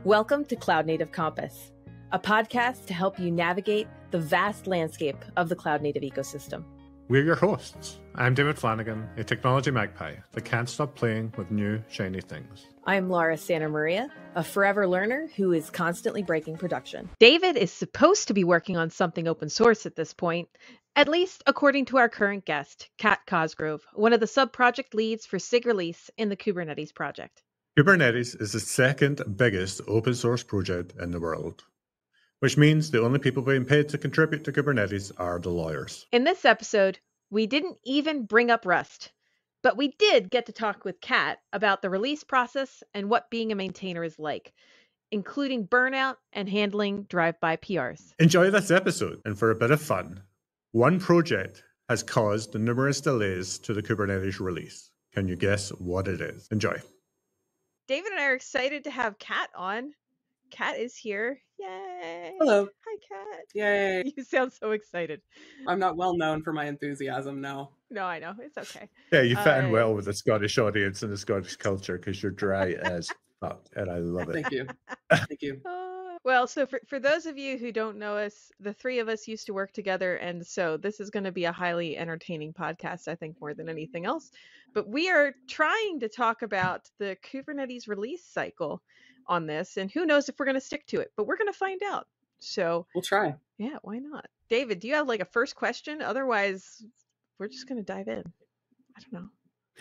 Welcome to Cloud Native Compass, a podcast to help you navigate the vast landscape of the cloud native ecosystem. We're your hosts. I'm David Flanagan, a technology magpie that can't stop playing with new, shiny things. I'm Laura Santa Maria, a forever learner who is constantly breaking production. David is supposed to be working on something open source at this point, at least according to our current guest, Kat Cosgrove, one of the sub-project leads for SIG release in the Kubernetes project. Kubernetes is the second biggest open source project in the world, which means the only people being paid to contribute to Kubernetes are the lawyers. In this episode, we didn't even bring up Rust, but we did get to talk with Kat about the release process and what being a maintainer is like, including burnout and handling drive-by PRs. Enjoy this episode, and for a bit of fun, one project has caused numerous delays to the Kubernetes release. Can you guess what it is? Enjoy. David and I are excited to have Kat on. Kat is here. Yay! Hello. Hi, Kat. Yay. You sound so excited. I'm not well known for my enthusiasm now. No, I know. It's okay. Yeah, you fit in well with the Scottish audience and the Scottish culture because you're dry as fuck, and I love it. Thank you. Thank you. Well, so for those of you who don't know us, the three of us used to work together, and so this is going to be a highly entertaining podcast, I think, more than anything else. But we are trying to talk about the Kubernetes release cycle on this, and who knows if we're going to stick to it, but we're going to find out. So we'll try. Yeah, why not? David, do you have like a first question? Otherwise, we're just going to dive in. I don't know.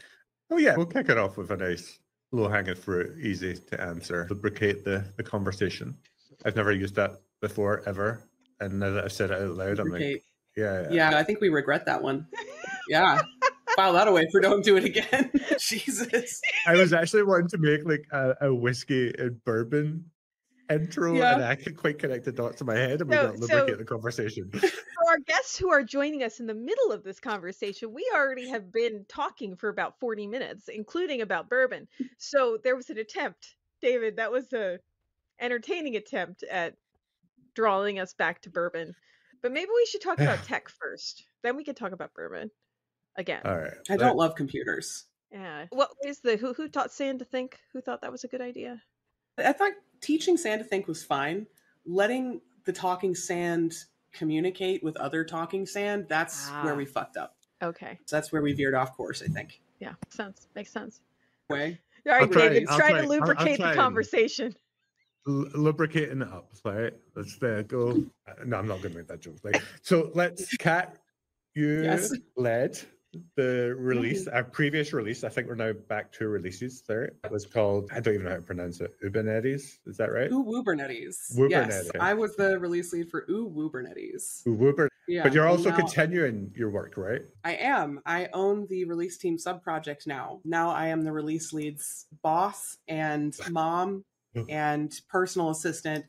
Oh yeah, we'll kick it off with a nice low-hanging fruit, easy to answer, lubricate the conversation. I've never used that before, ever. And now that I've said it out loud, I'm like, yeah. I think we regret that one. Yeah. File that away for don't do it again. Jesus. I was actually wanting to make like a whiskey and bourbon intro, and I could quite connect the dots in my head, and we got lubricate the conversation. For our guests who are joining us in the middle of this conversation, we already have been talking for about 40 minutes, including about bourbon. So there was an attempt, David, that was a entertaining attempt at drawing us back to bourbon, but maybe we should talk about tech first, then we can talk about bourbon again. All right. I don't love computers. Yeah. What is the who taught Sand to think? Who thought that was a good idea? I thought teaching Sand to think was fine. Letting the talking sand communicate with other talking sand, that's where we fucked up. Okay. So that's where we veered off course, I think. Yeah, makes sense. Way. All right, David, try to lubricate the conversation. Lubricating it up, right? Let's go. No, I'm not going to make that joke. So let's, Kat, you led the release, our previous release. I think we're now back to releases there. It was called, I don't even know how to pronounce it, Kubernetes. Is that right? Kubernetes. Yes, I was the release lead for Kubernetes. Yeah, but you're also continuing your work, right? I am. I own the release team sub-project now. Now I am the release lead's boss and mom and personal assistant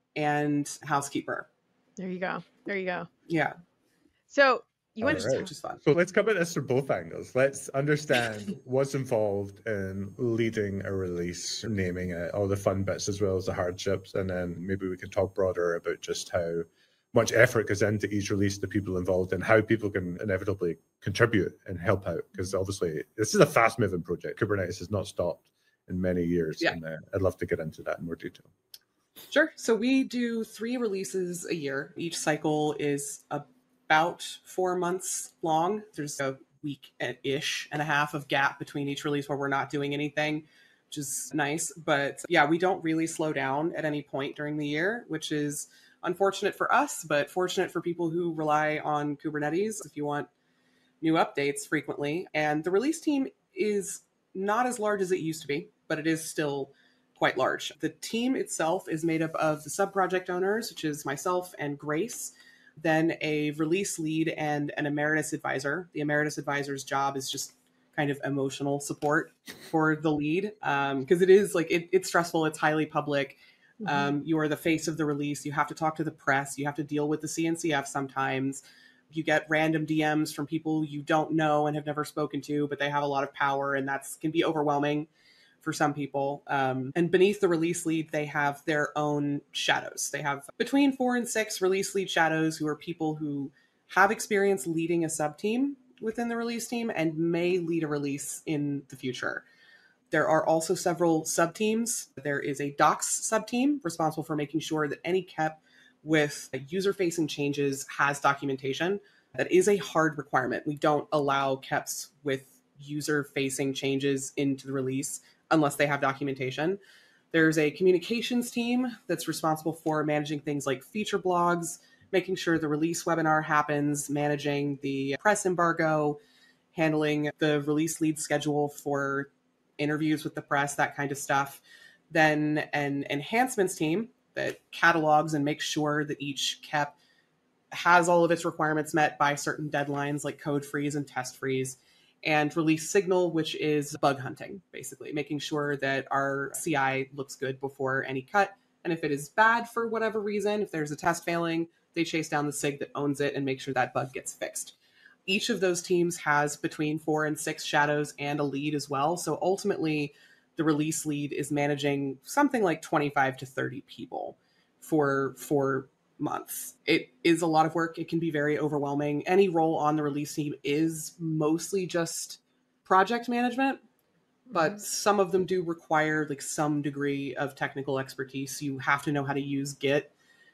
and housekeeper. There you go. Yeah. So you went which is fun. So let's come at this from both angles. Let's understand what's involved in leading a release, naming it, all the fun bits as well as the hardships, and then maybe we can talk broader about just how much effort goes into each release, the people involved, and how people can inevitably contribute and help out. Because obviously, this is a fast-moving project. Kubernetes has not stopped in many years, and I'd love to get into that in more detail. Sure. So we do 3 releases a year. Each cycle is about 4 months long. There's a week-ish and a half of gap between each release where we're not doing anything, which is nice. But yeah, we don't really slow down at any point during the year, which is unfortunate for us, but fortunate for people who rely on Kubernetes if you want new updates frequently. And the release team is not as large as it used to be, but it is still quite large. The team itself is made up of the sub-project owners, which is myself and Grace, then a release lead and an emeritus advisor. The emeritus advisor's job is just kind of emotional support for the lead, because it is like, it's stressful, it's highly public. You are the face of the release. You have to talk to the press. You have to deal with the CNCF sometimes. You get random DMs from people you don't know and have never spoken to, but they have a lot of power, and that can be overwhelming for some people. And beneath the release lead, they have their own shadows. They have between 4 and 6 release lead shadows who are people who have experience leading a sub-team within the release team and may lead a release in the future. There are also several sub-teams. There is a docs sub-team responsible for making sure that any KEP with user-facing changes has documentation. That is a hard requirement. We don't allow KEPs with user-facing changes into the release unless they have documentation. There's a communications team that's responsible for managing things like feature blogs, making sure the release webinar happens, managing the press embargo, handling the release lead schedule for interviews with the press, that kind of stuff. Then an enhancements team that catalogs and makes sure that each KEP has all of its requirements met by certain deadlines like code freeze and test freeze. And release signal, which is bug hunting, basically making sure that our CI looks good before any cut. And if it is bad for whatever reason, if there's a test failing, they chase down the SIG that owns it and make sure that bug gets fixed. Each of those teams has between 4 and 6 shadows and a lead as well. So ultimately, the release lead is managing something like 25 to 30 people for months. It is a lot of work. It can be very overwhelming. Any role on the release team is mostly just project management, but some of them do require like some degree of technical expertise. You have to know how to use Git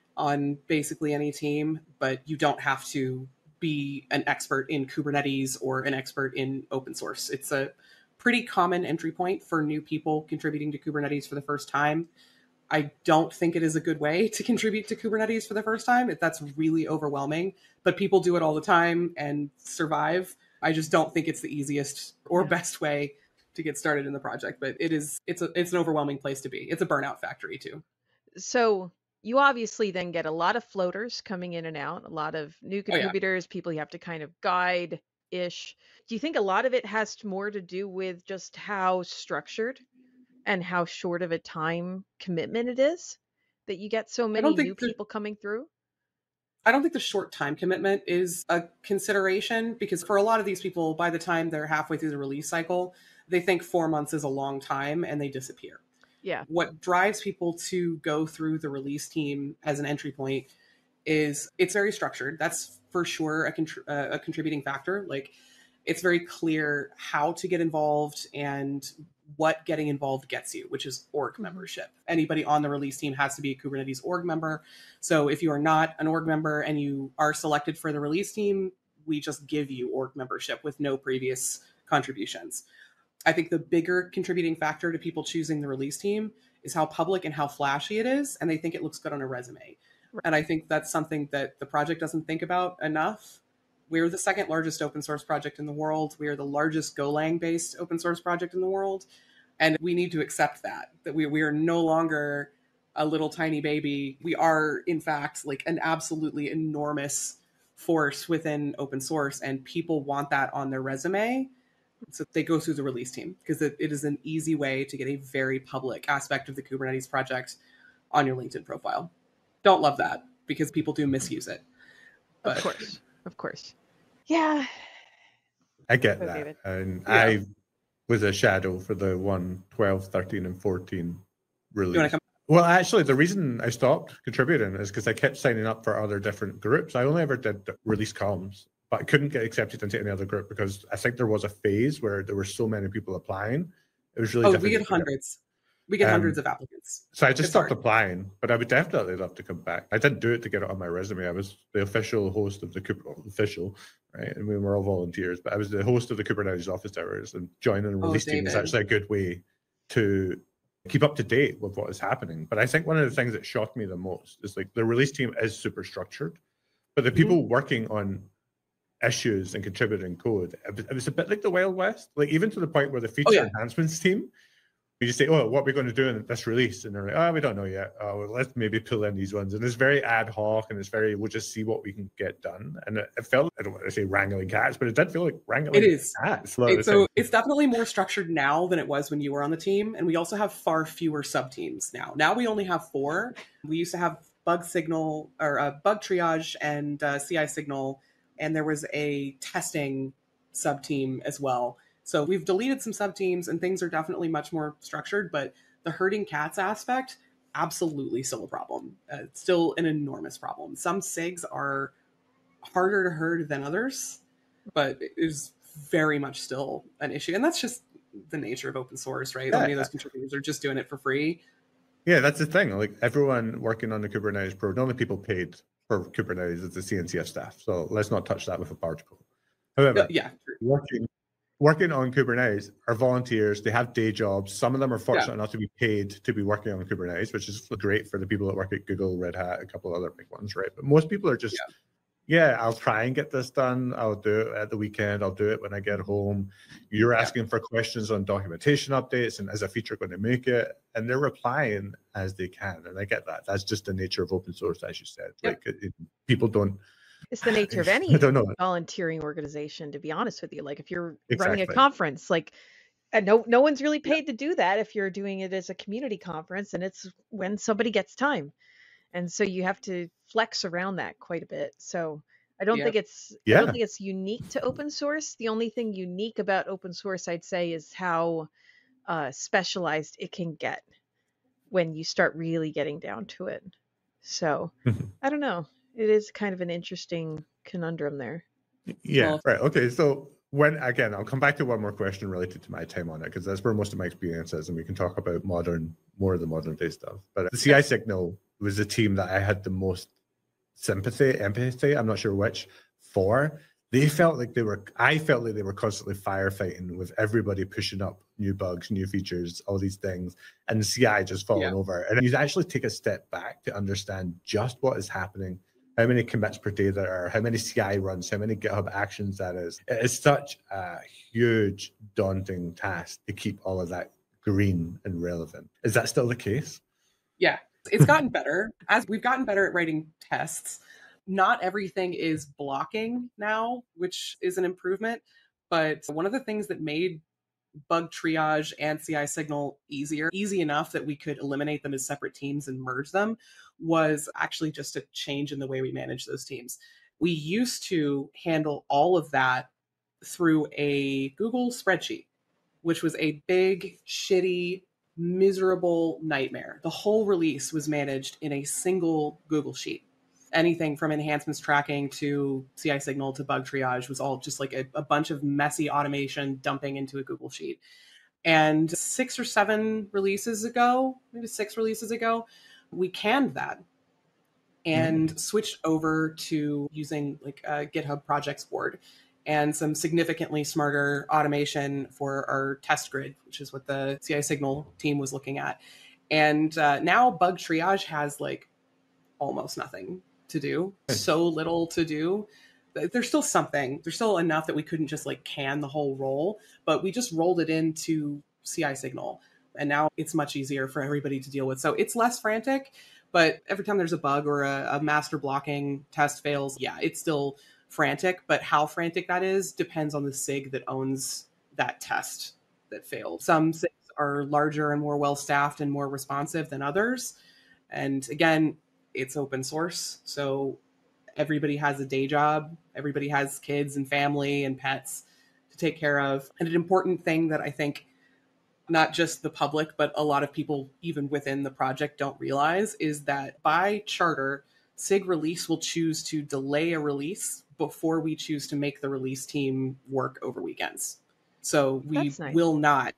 on basically any team, but you don't have to be an expert in Kubernetes or an expert in open source. It's a pretty common entry point for new people contributing to Kubernetes for the first time. I don't think it is a good way to contribute to Kubernetes for the first time. That's really overwhelming, but people do it all the time and survive. I just don't think it's the easiest or best way to get started in the project, but it's an overwhelming place to be. It's a burnout factory too. So you obviously then get a lot of floaters coming in and out, a lot of new contributors, people you have to kind of guide-ish. Do you think a lot of it has more to do with just how structured and how short of a time commitment it is that you get so many new people coming through? I don't think the short time commitment is a consideration, because for a lot of these people, by the time they're halfway through the release cycle, they think 4 months is a long time and they disappear. Yeah. What drives people to go through the release team as an entry point is it's very structured. That's for sure a contributing factor. Like, it's very clear how to get involved and what getting involved gets you, which is org membership. Anybody on the release team has to be a Kubernetes org member. So if you are not an org member and you are selected for the release team, we just give you org membership with no previous contributions. I think the bigger contributing factor to people choosing the release team is how public and how flashy it is, and they think it looks good on a resume. Right. And I think that's something that the project doesn't think about enough. We're the second largest open source project in the world. We are the largest Golang-based open source project in the world. And we need to accept that we are no longer a little tiny baby. We are, in fact, like an absolutely enormous force within open source, and people want that on their resume. So they go through the release team because it is an easy way to get a very public aspect of the Kubernetes project on your LinkedIn profile. Don't love that because people do misuse it. But... Of course. Yeah. I get that. David. And yeah. I was a shadow for the 1, 12, 13, and 14 release. Well, actually, the reason I stopped contributing is because I kept signing up for other different groups. I only ever did release comms, but I couldn't get accepted into any other group because I think there was a phase where there were so many people applying. It was really difficult. We get hundreds. We get hundreds of applicants. So I just stopped applying, but I would definitely love to come back. I didn't do it to get it on my resume. I was the official host of the official, right? And we were all volunteers, but I was the host of the Kubernetes office hours, and joining a release team is actually a good way to keep up to date with what is happening. But I think one of the things that shocked me the most is like the release team is super structured, but the people working on issues and contributing code, it was a bit like the Wild West, like even to the point where the feature enhancements team, you just say, oh, what are we going to do in this release? And they're like, oh, we don't know yet. Oh, well, let's maybe pull in these ones. And it's very ad hoc, and it's very, we'll just see what we can get done. And it felt, I don't want to say wrangling cats, but it did feel like wrangling cats. So it's definitely more structured now than it was when you were on the team. And we also have far fewer sub-teams now. Now we only have 4. We used to have bug signal or bug triage and CI signal. And there was a testing sub-team as well. So we've deleted some sub-teams and things are definitely much more structured, but the herding cats aspect, absolutely still a problem. It's still an enormous problem. Some SIGs are harder to herd than others, but it is very much still an issue. And that's just the nature of open source, right? Yeah. Many of those contributors are just doing it for free. Yeah, that's the thing. Like everyone working on the Kubernetes Pro, the only people paid for Kubernetes is the CNCF staff. So let's not touch that with a particle. However, working on Kubernetes are volunteers. They have day jobs. Some of them are fortunate enough to be paid to be working on Kubernetes, which is great for the people that work at Google, Red Hat, a couple of other big ones, right? But most people are just, I'll try and get this done. I'll do it at the weekend. I'll do it when I get home. You're asking for questions on documentation updates and is a feature going to make it? And they're replying as they can. And I get that. That's just the nature of open source, as you said. Like people don't. It's the nature of any I don't know. volunteering organization, to be honest with you. Like if you're running a conference, like no one's really paid to do that if you're doing it as a community conference, and it's when somebody gets time. And so you have to flex around that quite a bit. So I don't think it's I don't think it's unique to open source. The only thing unique about open source, I'd say, is how specialized it can get when you start really getting down to it. So I don't know. It is kind of an interesting conundrum there. Yeah, right. Okay, so I'll come back to one more question related to my time on it, because that's where most of my experience is, and we can talk about more of the modern day stuff. But the CI Signal was the team that I had the most empathy, I'm not sure which, for. I felt like they were constantly firefighting with everybody pushing up new bugs, new features, all these things, and CI just falling over. And you actually take a step back to understand just what is happening, how many commits per day there are, how many CI runs, how many GitHub actions that is. It is such a huge, daunting task to keep all of that green and relevant. Is that still the case? Yeah, it's gotten better. As we've gotten better at writing tests, not everything is blocking now, which is an improvement. But one of the things that made bug triage and CI Signal easy enough that we could eliminate them as separate teams and merge them, was actually just a change in the way we manage those teams. We used to handle all of that through a Google spreadsheet, which was a big, shitty, miserable nightmare. The whole release was managed in a single Google sheet. Anything from enhancements tracking to CI Signal to bug triage was all just like a bunch of messy automation dumping into a Google sheet. And 6 or 7 releases ago, maybe 6 releases ago, we canned that and switched over to using like a GitHub projects board and some significantly smarter automation for our test grid, which is what the CI Signal team was looking at. And now bug triage has like almost nothing to do, so little to do. There's still something, there's still enough that we couldn't just like can the whole role, but we just rolled it into CI Signal. And now it's much easier for everybody to deal with. So it's less frantic, but every time there's a bug or a master blocking test fails, it's still frantic, but how frantic that is depends on the SIG that owns that test that failed. Some SIGs are larger and more well-staffed and more responsive than others. And again, it's open source, so everybody has a day job, everybody has kids and family and pets to take care of. And an important thing that I think not just the public, but a lot of people even within the project don't realize is that by charter, SIG release will choose to delay a release before we choose to make the release team work over weekends. So we will not,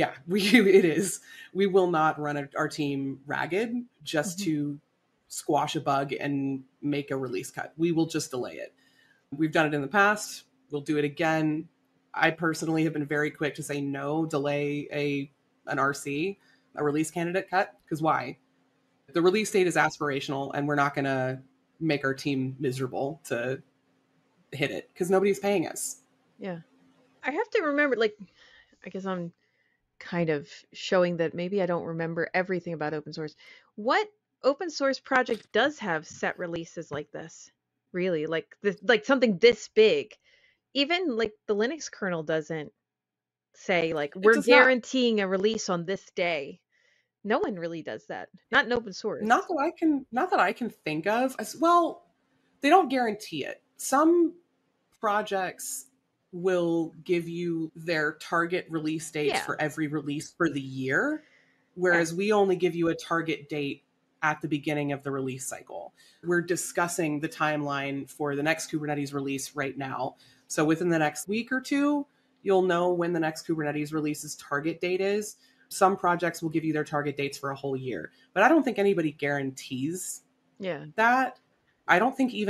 it is. We will not run our team ragged just to squash a bug and make a release cut. We will just delay it. We've done it in the past. We'll do it again. I personally have been very quick to say no, delay an RC, a release candidate cut, because why? The release date is aspirational and we're not going to make our team miserable to hit it because nobody's paying us. Yeah. I have to remember, like, I guess I'm kind of showing that maybe I don't remember everything about open source. What open source project does have set releases like this? Really? Like this, like something this big? Even like the Linux kernel doesn't say like we're guaranteeing a release on this day. No one really does that. Not in open source. Not that I can think of. Well, they don't guarantee it. Some projects will give you their target release dates for every release for the year, whereas we only give you a target date at the beginning of the release cycle. We're discussing the timeline for the next Kubernetes release right now. So within the next week or two, You'll know when the next Kubernetes release's target date is. Some projects will give you their target dates for a whole year, but I don't think anybody guarantees that. I don't think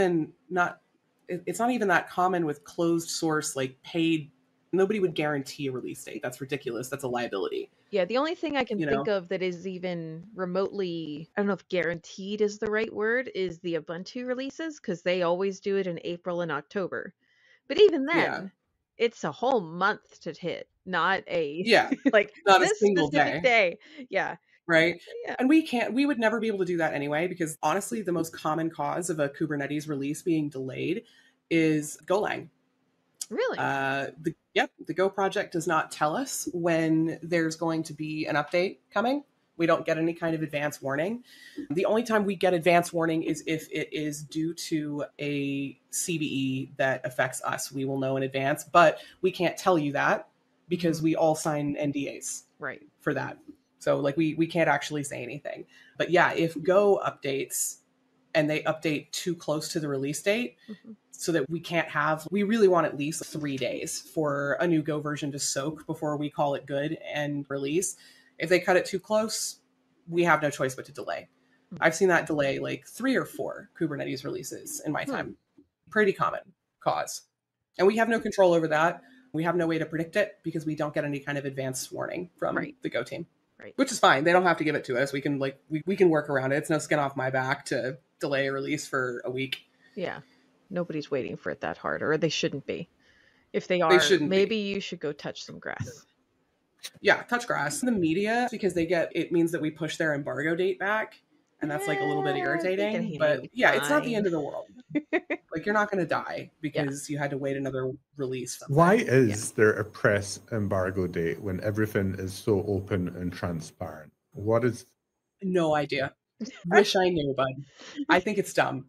it's not even that common with closed source, like paid. Nobody would guarantee a release date. That's ridiculous. That's a liability. Yeah, the only thing I can think of that is even remotely, I don't know if guaranteed is the right word, is the Ubuntu releases, because they always do it in April and October. But even then, it's a whole month to hit, not a like not this a single specific day. Yeah. Right. Yeah. And we would never be able to do that anyway, because honestly, the most common cause of a Kubernetes release being delayed is Golang. Really? The Go project does not tell us when there's going to be an update coming. We don't get any kind of advance warning. The only time we get advance warning is if it is due to a CVE that affects us. We will know in advance, but we can't tell you that because we all sign NDAs for that. So like we can't actually say anything. But yeah, if Go updates and they update too close to the release date, so that we really want at least 3 days for a new Go version to soak before we call it good and release. If they cut it too close, we have no choice but to delay. I've seen that delay like 3 or 4 Kubernetes releases in my time. Pretty common cause. And we have no control over that. We have no way to predict it because we don't get any kind of advance warning from the Go team. Which is fine. They don't have to give it to us. We can we can work around it. It's no skin off my back to delay a release for a week. Yeah. Nobody's waiting for it that hard, or they shouldn't be. If they are, maybe you should go touch some grass. Yeah, touch grass. The media, because it means that we push their embargo date back, and that's like a little bit irritating. But yeah, it's not the end of the world. Like you're not going to die because you had to wait another release. Why is there a press embargo date when everything is so open and transparent? What is? No idea. Wish I knew, bud. I think it's dumb.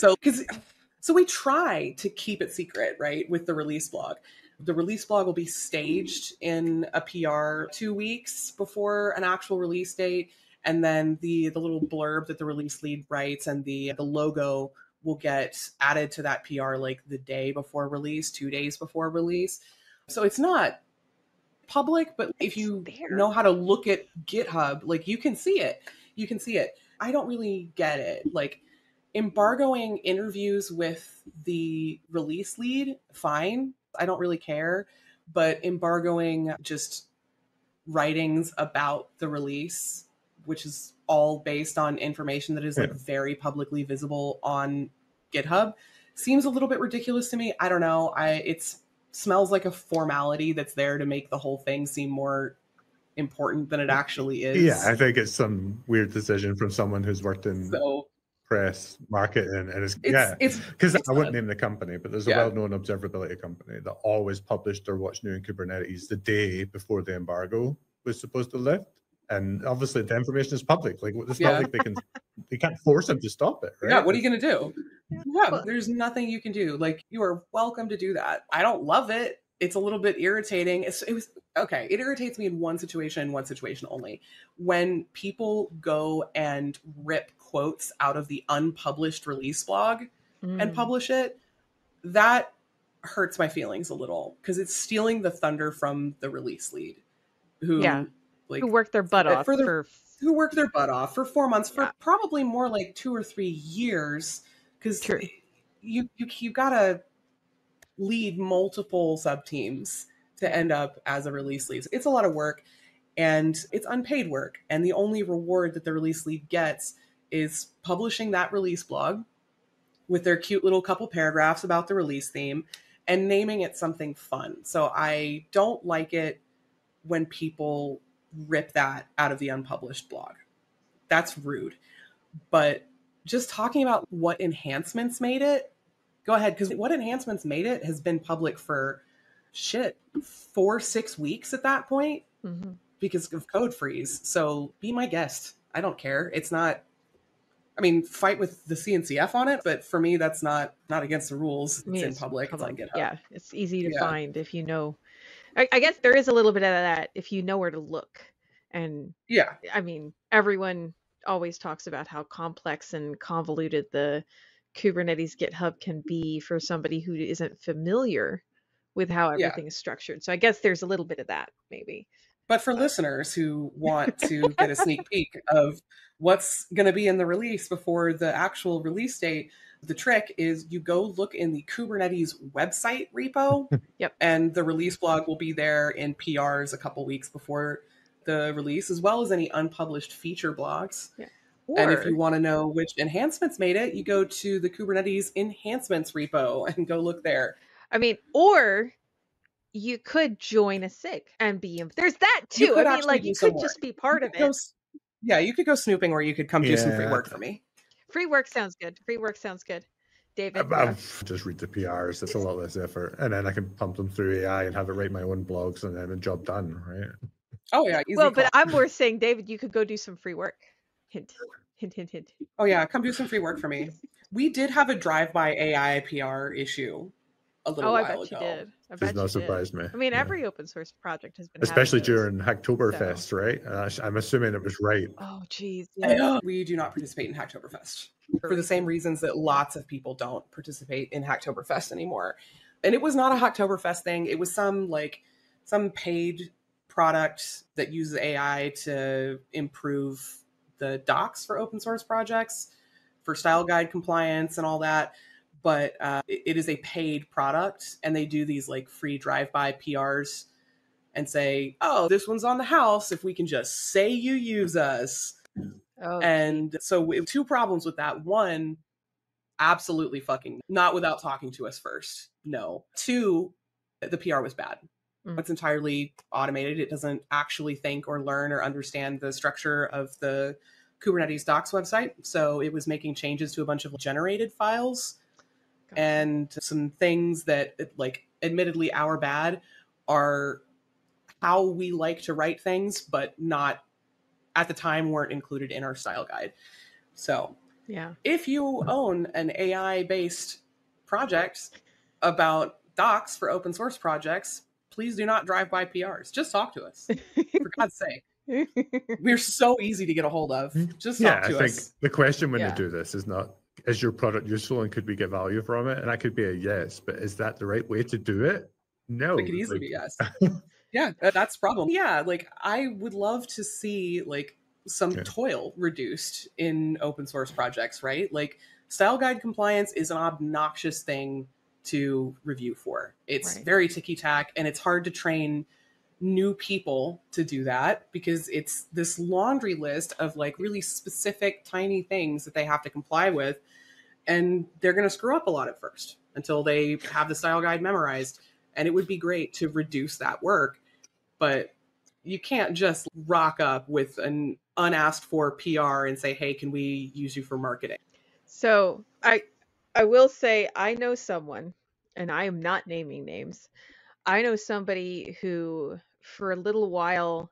So we try to keep it secret, right? With the release blog. The release blog will be staged in a PR 2 weeks before an actual release date. And then the little blurb that the release lead writes and the logo will get added to that PR like the day before release, 2 days before release. So it's not public, but if you know how to look at GitHub, like you can see it. You can see it. I don't really get it. Like, embargoing interviews with the release lead, fine. I don't really care. But embargoing just writings about the release, which is all based on information that is like very publicly visible on GitHub, seems a little bit ridiculous to me. I don't know. It smells like a formality that's there to make the whole thing seem more important than it actually is. Yeah, I think it's some weird decision from someone who's worked in press marketing, and it's because I wouldn't name the company, but there's a well-known observability company that always published their what's new in Kubernetes the day before the embargo was supposed to lift, and obviously the information is public. Like it's not like they can't force them to stop it, right? Yeah, what are you gonna do? Yeah, there's nothing you can do. Like you are welcome to do that. I don't love it. It's a little bit irritating. It irritates me in one situation only. When people go and rip quotes out of the unpublished release blog and publish it, that hurts my feelings a little because it's stealing the thunder from the release lead who worked their butt off who worked their butt off for 4 months, for probably more like 2 or 3 years, because you gotta lead multiple sub teams to end up as a release lead. It's a lot of work and it's unpaid work. And the only reward that the release lead gets is publishing that release blog with their cute little couple paragraphs about the release theme and naming it something fun. So I don't like it when people rip that out of the unpublished blog. That's rude. But just talking about what enhancements made it, go ahead, because what enhancements made it has been public for 4-6 weeks at that point because of code freeze. So be my guest. I don't care. It's not, I mean, fight with the CNCF on it, but for me, that's not against the rules. It's in public. It's on GitHub. Yeah, it's easy to find if you know. I guess there is a little bit of that if you know where to look. And I mean, everyone always talks about how complex and convoluted the Kubernetes GitHub can be for somebody who isn't familiar with how Yeah. everything is structured. So I guess there's a little bit of that, maybe. But for listeners who want to get a sneak peek of what's going to be in the release before the actual release date, the trick is you go look in the Kubernetes website repo. Yep. And the release blog will be there in PRs a couple weeks before the release, as well as any unpublished feature blogs. Yeah. And if you want to know which enhancements made it, you go to the Kubernetes enhancements repo and go look there. I mean, or you could join a SIG and be there's that too. I mean, like, you could just be part of it. Yeah, you could go snooping, or you could come do some free work for me. Free work sounds good. Free work sounds good. David? I'll just read the PRs. It's a lot less effort. And then I can pump them through AI and have it write my own blogs, and then the job done, right? Oh, yeah. Easy well, call. But I'm more saying, David, you could go do some free work. Hint, hint, hint, hint. Oh, yeah. Come do some free work for me. We did have a drive-by AI PR issue a little while ago. I bet you did. Does not surprise me. I mean, every open source project has been, especially during Hacktoberfest, right? I'm assuming it was right. Oh, geez. Yeah. We do not participate in Hacktoberfest for the same reasons that lots of people don't participate in Hacktoberfest anymore. And it was not a Hacktoberfest thing. It was some paid product that uses AI to improve the docs for open source projects, for style guide compliance and all that. But it is a paid product, and they do these like free drive-by PRs and say, oh, this one's on the house if we can just say you use us. Oh, and so we have two problems with that. One, absolutely fucking not without talking to us first. No. Two, the PR was bad. It's entirely automated. It doesn't actually think or learn or understand the structure of the Kubernetes docs website. So it was making changes to a bunch of generated files. And some things that, like, admittedly our bad, are how we like to write things, but not at the time weren't included in our style guide. So yeah, if you own an AI-based project about docs for open source projects, please do not drive by PRs. Just talk to us. For God's sake. We're so easy to get a hold of. Just talk to us. I think the question when you do this is not, is your product useful and could we get value from it? And that could be a yes, but is that the right way to do it? No. It could easily be yes. Yeah, that's the problem. Yeah, like I would love to see like some toil reduced in open source projects, right? Like style guide compliance is an obnoxious thing to review for. It's very ticky-tack, and it's hard to train new people to do that because it's this laundry list of like really specific tiny things that they have to comply with, and they're going to screw up a lot at first until they have the style guide memorized. And it would be great to reduce that work, but you can't just rock up with an unasked for PR and say, hey, can we use you for marketing? So I will say I know someone, and I am not naming names. I know somebody who for a little while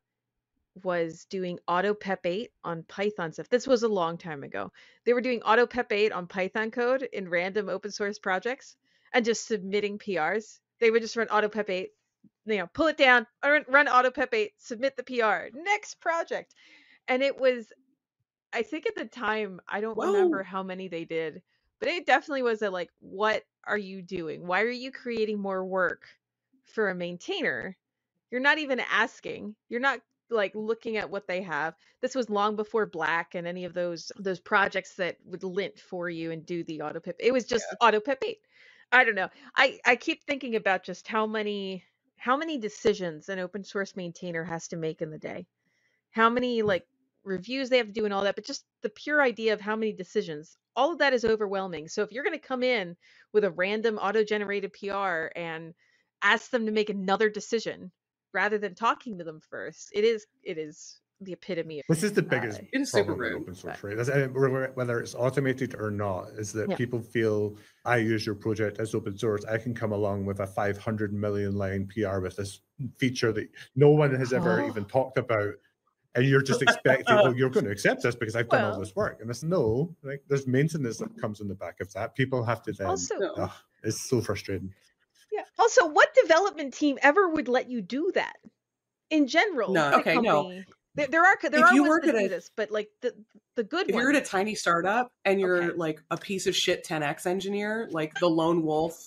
was doing AutoPep 8 on Python stuff. This was a long time ago. They were doing AutoPep 8 on Python code in random open source projects and just submitting PRs. They would just run AutoPep 8, pull it down, run AutoPep 8, submit the PR, next project. And it was, I think at the time, I don't remember how many they did, but it definitely was a like, what are you doing? Why are you creating more work for a maintainer? You're not even asking. You're not like looking at what they have. This was long before Black and any of those projects that would lint for you and do the AutoPep. It was just AutoPep 8. I don't know. I keep thinking about just how many decisions an open source maintainer has to make in the day. How many like reviews they have to do and all that, but just the pure idea of how many decisions, all of that is overwhelming. So if you're going to come in with a random auto-generated PR and ask them to make another decision rather than talking to them first, it is the epitome of this is the biggest it is super problem rude. Open source, right? Whether it's automated or not, is that people feel I use your project as open source, I can come along with a 500 million line PR with this feature that no one has ever even talked about, and you're just expecting, oh, you're going to accept this because I've done all this work. And it's no, like there's maintenance that comes in the back of that. People have to then it's so frustrating. Yeah. Also, what development team ever would let you do that? In general, no. There are ones that do this, but like the good if ones. You're at a tiny startup and you're like a piece of shit 10x engineer, like the lone wolf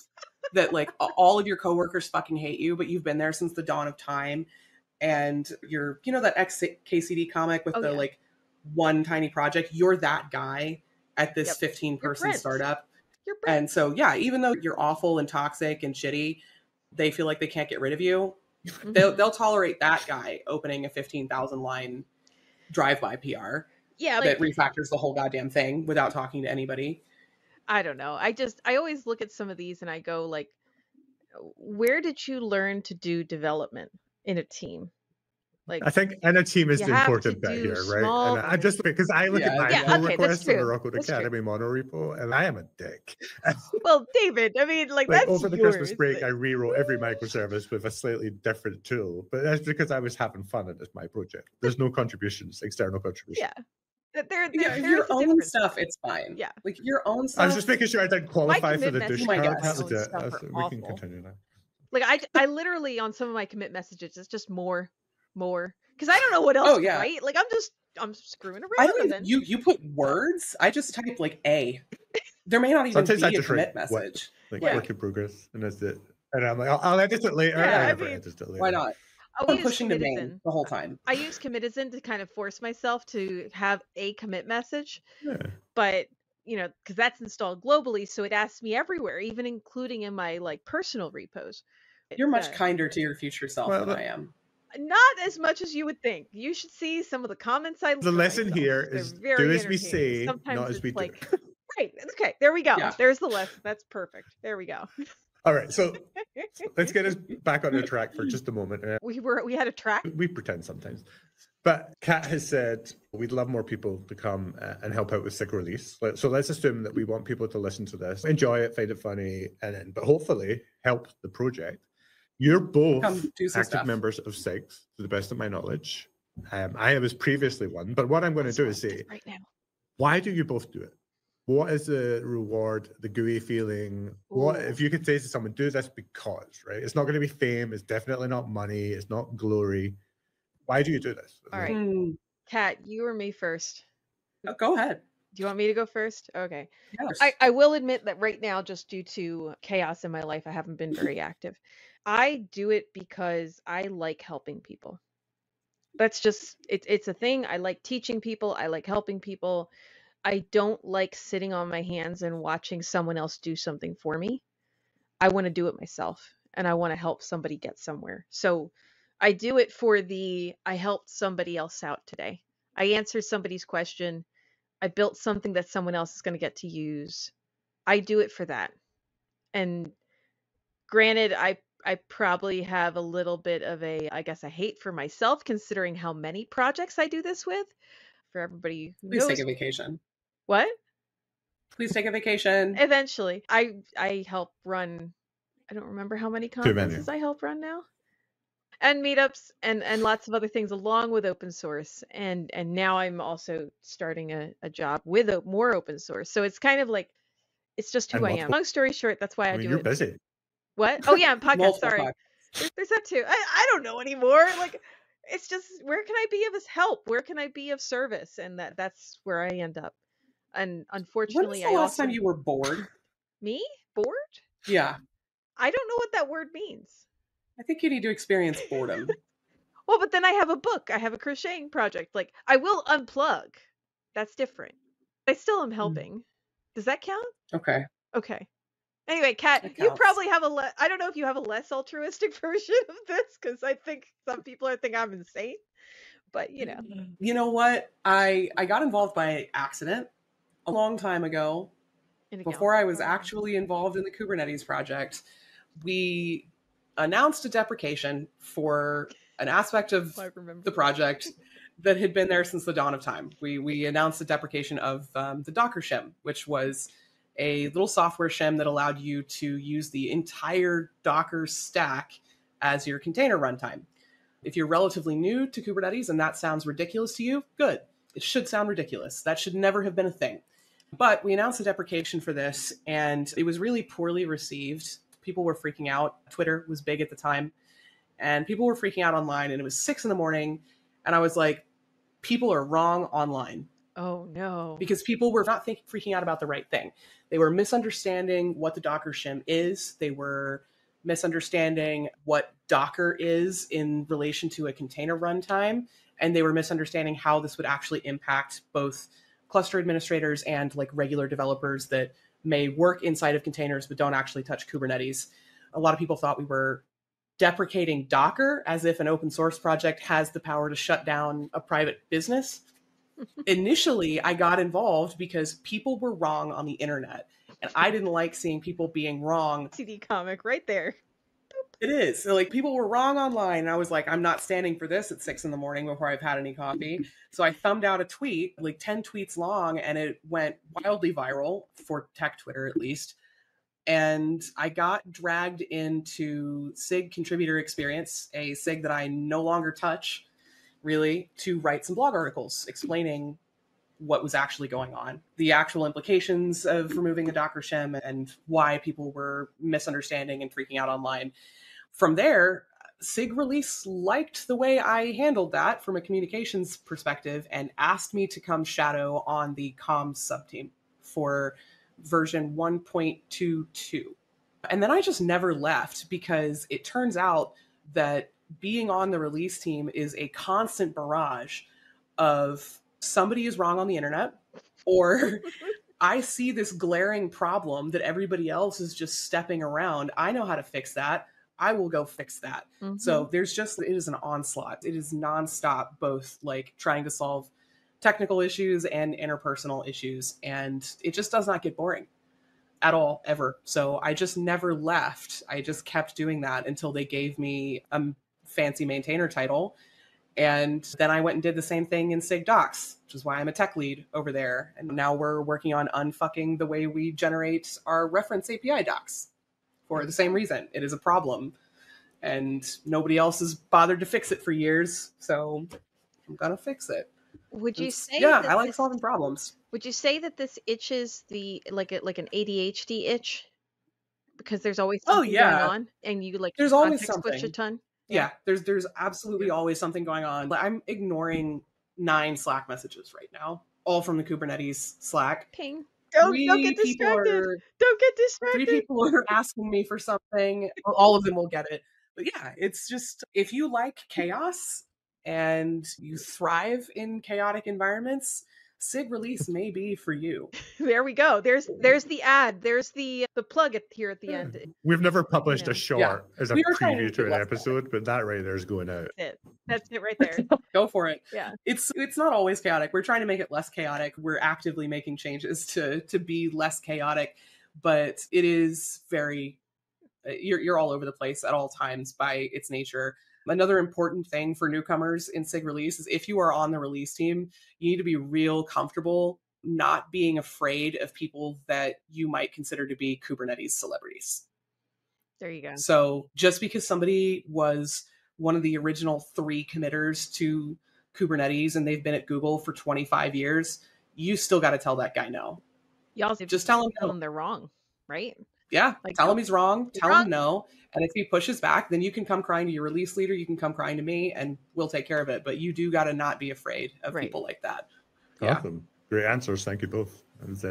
that like all of your coworkers fucking hate you, but you've been there since the dawn of time. And you're, you know, that XKCD comic with the like one tiny project, you're that guy at this 15-person startup. And so, yeah, even though you're awful and toxic and shitty, they feel like they can't get rid of you. They'll tolerate that guy opening a 15,000 line drive-by PR that refactors the whole goddamn thing without talking to anybody. I don't know. I always look at some of these and I go like, where did you learn to do development in a team? Like, I think in a team is the important bit here, right? And I just because I look at my pull requests on the Rocket Academy monorepo, and I am a dick. Well, David, I mean, like that's over the Christmas break, I rewrote every microservice with a slightly different tool, but that's because I was having fun and it's my project. There's no contributions, external contributions. There your own stuff, it's fine. Yeah, like your own stuff. I was just making sure I didn't qualify for the douche card. We can continue now. Like I literally on some of my commit messages, it's just more, because I don't know what else to write. Like I'm screwing around. I don't even, you put words. I just type like A. There may not even be a commit message. Work in progress, and that's it. And I'm like, I'll edit it later. Yeah, why not? I'm pushing the main the whole time. I use Commitizen to kind of force myself to have a commit message, but you know, because that's installed globally, so it asks me everywhere, even including in my like personal repos. You're much kinder to your future self than I am. Not as much as you would think. You should see some of the comments I. The lesson here is do as we say, not as we do. Right. Okay. There we go. Yeah. There's the lesson. That's perfect. There we go. All right, so let's get us back on the track for just a moment. We had a track. We pretend sometimes, but Kat has said we'd love more people to come and help out with Sick Release. So let's assume that we want people to listen to this, enjoy it, find it funny, but hopefully help the project. You're both active members of SIGs, to the best of my knowledge. I was previously one, but what I'm going to do is say, right now, why do you both do it? What is the reward, the gooey feeling? What if you could say to someone, do this because, right? It's not going to be fame. It's definitely not money. It's not glory. Why do you do this? All right. Kat, you or me first? Oh, go ahead. Do you want me to go first? Okay. Yes. I will admit that right now, just due to chaos in my life, I haven't been very active. I do it because I like helping people. That's just, it's a thing. I like teaching people. I like helping people. I don't like sitting on my hands and watching someone else do something for me. I want to do it myself, and I want to help somebody get somewhere. So I do it for I helped somebody else out today. I answered somebody's question. I built something that someone else is going to get to use. I do it for that. And granted, I probably have a little bit of a hate for myself, considering how many projects I do this with. For everybody who knows. Please take a vacation. What? Please take a vacation. Eventually. I help run, I don't remember how many conferences I help run now. And meetups and lots of other things along with open source. And now I'm also starting a job with more open source. So it's kind of like, it's just who I am. Long story short, that's why I do you're it. You're busy. What? Oh yeah, I'm podcast. Sorry. There's that too. I don't know anymore. Like, it's just, where can I be of help? Where can I be of service? And that's where I end up. And unfortunately, when was the last time you were bored? Me? Bored? Yeah. I don't know what that word means. I think you need to experience boredom. Well, but then I have a book. I have a crocheting project. Like, I will unplug. That's different. I still am helping. Does that count? Okay. Anyway, Kat, you probably have I don't know if you have a less altruistic version of this, because I think some people think I'm insane. But, you know. You know what? I got involved by accident a long time ago. Before I was actually involved in the Kubernetes project. We announced a deprecation for an aspect of the project that had been there since the dawn of time. We announced the deprecation of the Docker shim, which was a little software shim that allowed you to use the entire Docker stack as your container runtime. If you're relatively new to Kubernetes and that sounds ridiculous to you, good. It should sound ridiculous. That should never have been a thing. But we announced a deprecation for this, and it was really poorly received. People were freaking out. Twitter was big at the time, and people were freaking out online, and it was 6 a.m, and I was like, people are wrong online. Oh no. because people were not freaking out about the right thing. They were misunderstanding what the Docker shim is. They were misunderstanding what Docker is in relation to a container runtime. And they were misunderstanding how this would actually impact both cluster administrators and like regular developers that may work inside of containers but don't actually touch Kubernetes. A lot of people thought we were deprecating Docker as if an open source project has the power to shut down a private business. Initially, I got involved because people were wrong on the internet, and I didn't like seeing people being wrong. CD comic right there. It is. So, like, people were wrong online, and I was like, I'm not standing for this at 6 a.m. before I've had any coffee. So I thumbed out a tweet, like 10 tweets long, and it went wildly viral, for tech Twitter at least. And I got dragged into SIG Contributor Experience, a SIG that I no longer touch, really, to write some blog articles explaining what was actually going on, the actual implications of removing the Docker shim, and why people were misunderstanding and freaking out online. From there, SIG Release liked the way I handled that from a communications perspective and asked me to come shadow on the comms subteam for version 1.22. And then I just never left, because it turns out that being on the release team is a constant barrage of somebody is wrong on the internet, or I see this glaring problem that everybody else is just stepping around. I know how to fix that. I will go fix that. Mm-hmm. So there's just, it is an onslaught. It is nonstop, both like trying to solve technical issues and interpersonal issues. And it just does not get boring at all, ever. So I just never left. I just kept doing that until they gave me a fancy maintainer title. And then I went and did the same thing in SIG Docs, which is why I'm a tech lead over there. And now we're working on unfucking the way we generate our reference API docs for the same reason. It is a problem, and nobody else has bothered to fix it for years. So I'm going to fix it. Would you say? Yeah, I like solving problems. Would you say that this itches the like an ADHD itch? Because there's always something going on, and you like there's always something. Switch a ton. Yeah, there's absolutely always something going on. I'm ignoring 9 Slack messages right now, all from the Kubernetes Slack. Ping. Don't get distracted. Don't get distracted. 3 people are asking me for something. All of them will get it. But yeah, it's just, if you like chaos and you thrive in chaotic environments, SIG Release may be for you. There we go. There's the ad. There's the plug here at the end. We've never published a short as a preview to an episode, but that right there is going out. That's it right there. Go for it. Yeah. It's not always chaotic. We're trying to make it less chaotic. We're actively making changes to be less chaotic, but it is very, you're all over the place at all times by its nature. Another important thing for newcomers in SIG Release is if you are on the release team, you need to be real comfortable not being afraid of people that you might consider to be Kubernetes celebrities. There you go. So just because somebody was one of the original 3 committers to Kubernetes and they've been at Google for 25 years, you still got to tell that guy no. Y'all just tell him no. They're wrong, right? Yeah, tell him he's wrong. Tell him no. And if he pushes back, then you can come crying to your release leader. You can come crying to me, and we'll take care of it. But you do got to not be afraid of people like that. Awesome. Great answers. Thank you both. And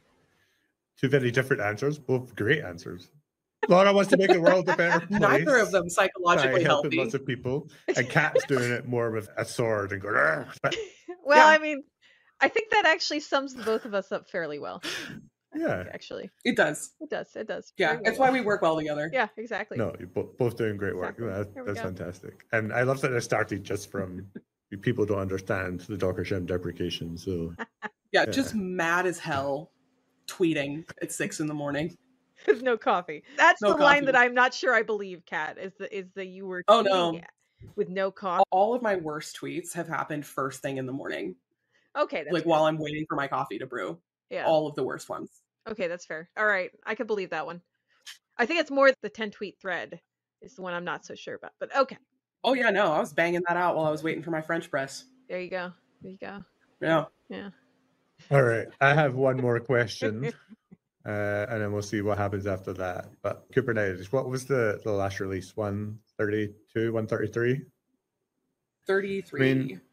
2 very different answers, both great answers. Laura wants to make the world a better place. Neither of them psychologically helping healthy. Lots of people. And Kat's doing it more with a sword and going, well, I mean, I think that actually sums both of us up fairly well. Yeah, actually, it does. It does. Yeah, that's why we work well together. Yeah, exactly. No, you're both doing great work. Exactly. That's fantastic. And I love that it started just from people don't understand the Docker shim deprecation. So yeah, just mad as hell, tweeting at 6 a.m. with no coffee. That's no the coffee. line that I'm not sure I believe, Kat. Is the you were oh no with no coffee. All of my worst tweets have happened first thing in the morning. Okay, that's like fair. While I'm waiting for my coffee to brew. Yeah, all of the worst ones. Okay, that's fair. All right, I could believe that one. I think it's more the 10 tweet thread is the one I'm not so sure about, but okay. Oh yeah, no, I was banging that out while I was waiting for my French press. There you go. Yeah. Yeah. All right, I have one more question, and then we'll see what happens after that. But Kubernetes, what was the last release? 132, 133? 33.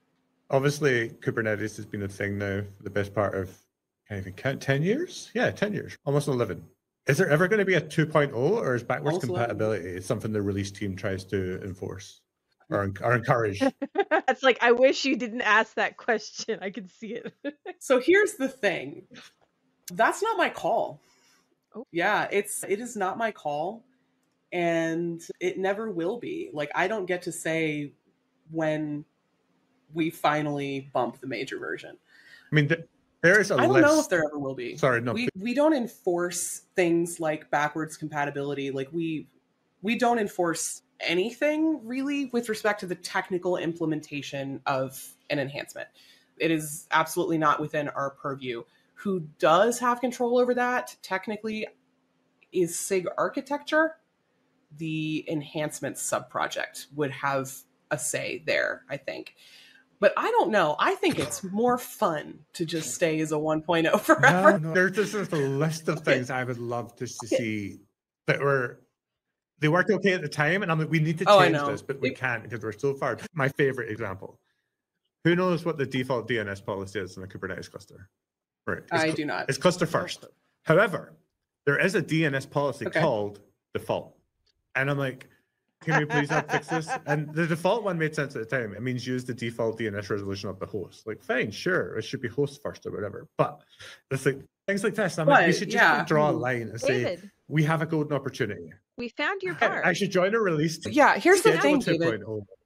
obviously Kubernetes has been a thing now for the best part of, can't even count, 10 years? Yeah, 10 years, almost 11. Is there ever going to be a 2.0, or is backwards Almost 11. compatibility something the release team tries to enforce or encourage? It's like, I wish you didn't ask that question. I can see it. So here's the thing. That's not my call. Oh. Yeah, it is not my call, and it never will be. Like, I don't get to say when we finally bump the major version. I mean, there is a I don't know if there ever will be. Sorry, no. We don't enforce things like backwards compatibility. Like, we don't enforce anything really with respect to the technical implementation of an enhancement. It is absolutely not within our purview. Who does have control over that technically is SIG Architecture. The enhancement subproject would have a say there, I think. But I don't know. I think it's more fun to just stay as a 1.0 forever. No. There's just a list of things I would love to see that they worked okay at the time, and I'm like, we need to change this, but we can't because we're so far. My favorite example. Who knows what the default DNS policy is in a Kubernetes cluster? Right. I do not. It's cluster first. However, there is a DNS policy called default. And I'm like, can we please help fix this? And the default one made sense at the time. It means use the default DNS resolution of the host. Like, fine, sure, it should be host first or whatever. But it's like things like this. I'm like, we should just draw a line and say, we have a golden opportunity. We found your bar. I should join a release team. Yeah, here's the thing, David.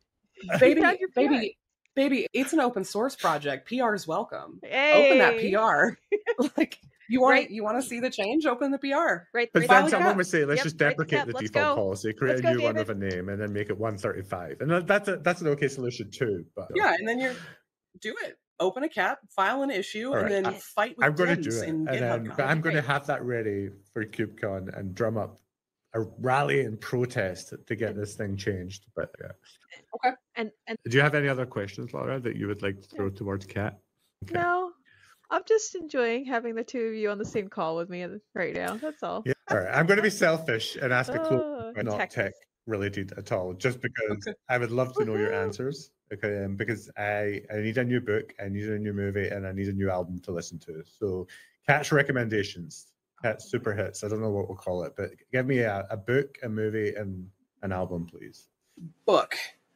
Baby, it's an open source project. PR is welcome. Hey. Open that PR. Like, you want to see the change? Open the PR. Right. But then someone would say, let's just deprecate the let's default go. policy, create a new one with a name, and then make it 135. And that's an okay solution too. But yeah, and then you do it. Open a cap, file an issue, and then fight with I'm going to do it. And then, but I'm going to have that ready for KubeCon and drum up a rally and protest to get this thing changed. But yeah. Okay. And do you have any other questions, Laura, that you would like to throw towards Kat? Okay. No, I'm just enjoying having the two of you on the same call with me right now. That's all. Yeah. All right. I'm going to be selfish and ask a question not tech related at all, just because I would love to know your answers. Okay, because I need a new book, I need a new movie, and I need a new album to listen to. So, Kat's recommendations, Kat's super hits. I don't know what we'll call it, but give me a book, a movie, and an album, please. Book.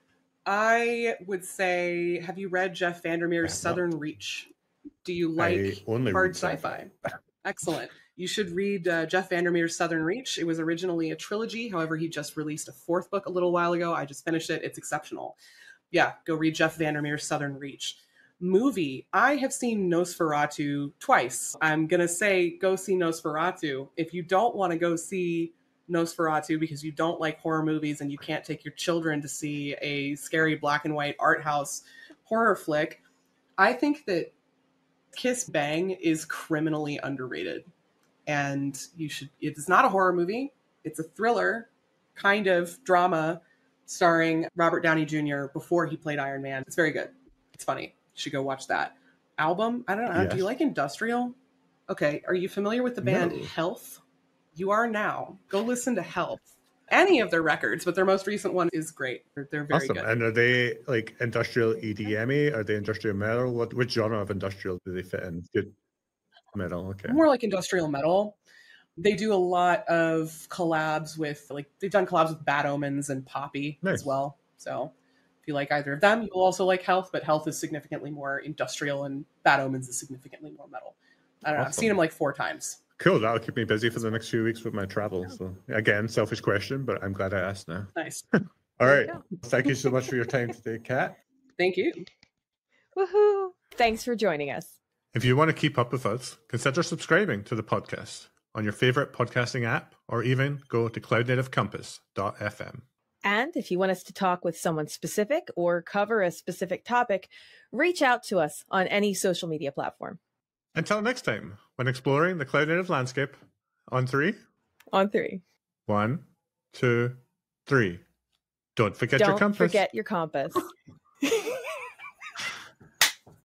I would say, have you read Jeff Vandermeer's Southern Reach? Do you like hard sci-fi? Excellent. You should read Jeff Vandermeer's Southern Reach. It was originally a trilogy. However, he just released a fourth book a little while ago. I just finished it. It's exceptional. Yeah, go read Jeff Vandermeer's Southern Reach. Movie. I have seen Nosferatu twice. I'm going to say go see Nosferatu. If you don't want to go see Nosferatu because you don't like horror movies and you can't take your children to see a scary black and white art house horror flick, I think that Kiss Bang is criminally underrated. And you should, it's not a horror movie. It's a thriller kind of drama starring Robert Downey Jr. before he played Iron Man. It's very good. It's funny. You should go watch that. Album? I don't know. Yes. Do you like industrial? Okay. Are you familiar with the band Health? You are now. Go listen to Health. Any of their records, but their most recent one is great. They're very good. And are they like industrial EDM-y? Are they industrial metal? Which genre of industrial do they fit in? Good metal, okay. More like industrial metal. They do a lot of collabs with, like, they've done collabs with Bad Omens and Poppy as well. So if you like either of them, you'll also like Health, but Health is significantly more industrial and Bad Omens is significantly more metal. I don't know. I've seen them like 4 times. Cool. That'll keep me busy for the next few weeks with my travel. So again, selfish question, but I'm glad I asked now. Nice. All right. Thank you so much for your time today, Kat. Thank you. Woohoo. Thanks for joining us. If you want to keep up with us, consider subscribing to the podcast on your favorite podcasting app, or even go to cloudnativecampus.fm. And if you want us to talk with someone specific or cover a specific topic, reach out to us on any social media platform. Until next time, when exploring the cloud native landscape, on 3. On 3. 1, 2, 3. Don't forget your compass. Don't forget your compass.